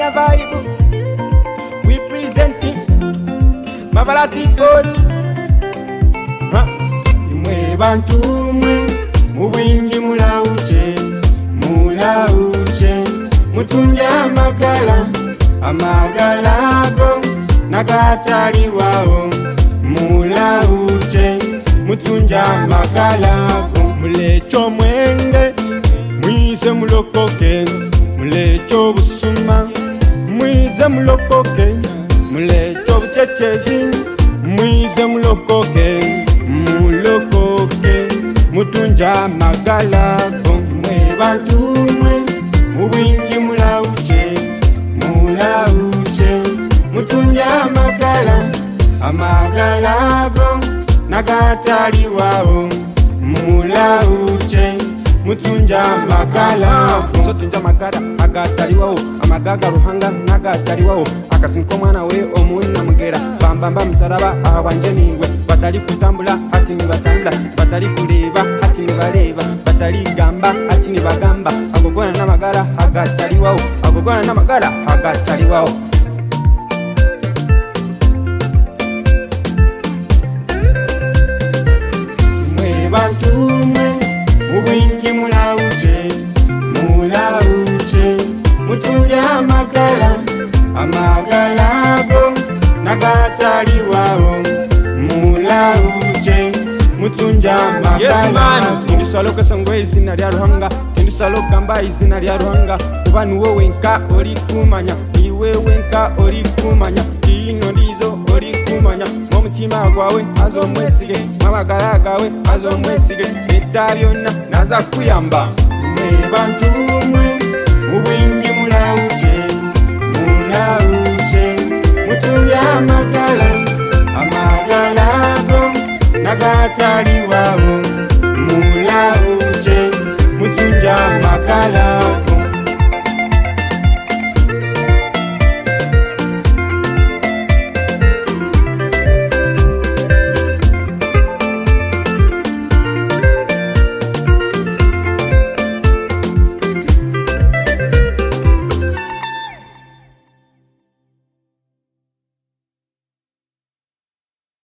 Kenya vibe. We presenting Marvelous Sports. Imwe bantu mwe mubinji mulauche mutunja amagalago nagatali wao mulauche mutunja amagalago mulecho mwenge mwize mulokoke mulecho busuma mwize mulokoke mulecho buchechezi mwize mulokoke mutunja magalago mwe bantu mwe mubinji mulauche mutunja amagalago nagatali wao mulauche mutunja magalago sotunja magara agatali wao amagaga ruhanga nagatali wao akasinko mwana we omuna mugera bambamba msaraba abanje niwe batali kutambula ati ni batambula batali kuleba ati ni baleba batali gamba ati ni bagamba agogona na magara agatali wao agogona na magara agatali wao mwe bantu mwe mubinji mulauche mutunja amagalago nagatali wao mulauche mutunja magalago. Yes man, tindisalo kasangwe izina lya Ruhanga, tindisalo gamba izina lya Ruhanga, kuba nuwo wenka ori kumanya, iwe wenka ori kumanya, tino ndizo ori kumanya, mu mutima gwawe azomwesige, mabagala gawe azomwesige, etabyonna naza kuyamba. Mwe bantu mwe mubinji mulauche mutunja amagalago nagatali wao mulauche mutunja magalago.